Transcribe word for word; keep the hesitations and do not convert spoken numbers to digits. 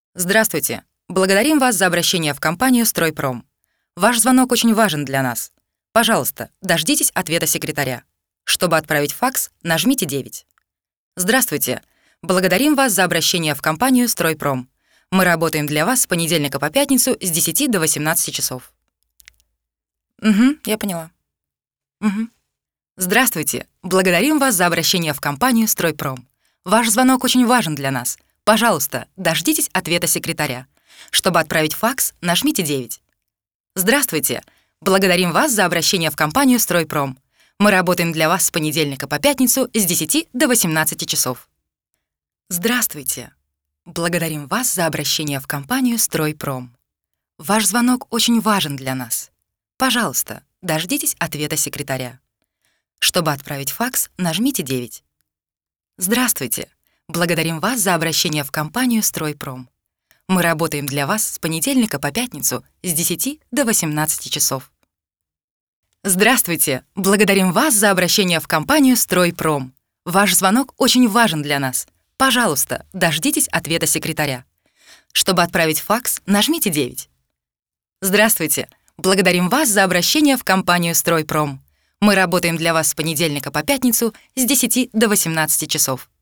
Здравствуйте. Благодарим вас за обращение в компанию «Стройпром». Ваш звонок очень важен для нас. Пожалуйста, дождитесь ответа секретаря. Чтобы отправить факс, нажмите девять. Здравствуйте. Благодарим вас за обращение в компанию «Стройпром». Мы работаем для вас с понедельника по пятницу с десяти до восемнадцати часов. Угу, я поняла. Угу. Здравствуйте. Благодарим вас за обращение в компанию «Стройпром». Ваш звонок очень важен для нас. Пожалуйста, дождитесь ответа секретаря. Чтобы отправить факс, нажмите девять. Здравствуйте. Благодарим вас за обращение в компанию «Стройпром». Мы работаем для вас с понедельника по пятницу с десяти до восемнадцати часов. Здравствуйте. Благодарим вас за обращение в компанию «Стройпром». Ваш звонок очень важен для нас. Пожалуйста, дождитесь ответа секретаря. Чтобы отправить факс, нажмите девять. Здравствуйте. Благодарим вас за обращение в компанию «Стройпром». Мы работаем для вас с понедельника по пятницу с десяти до восемнадцати часов. Здравствуйте. Благодарим вас за обращение в компанию «Стройпром». Ваш звонок очень важен для нас. Пожалуйста, дождитесь ответа секретаря. Чтобы отправить факс, нажмите девять. Здравствуйте. Благодарим вас за обращение в компанию «Стройпром». Мы работаем для вас с понедельника по пятницу с десяти до восемнадцати часов.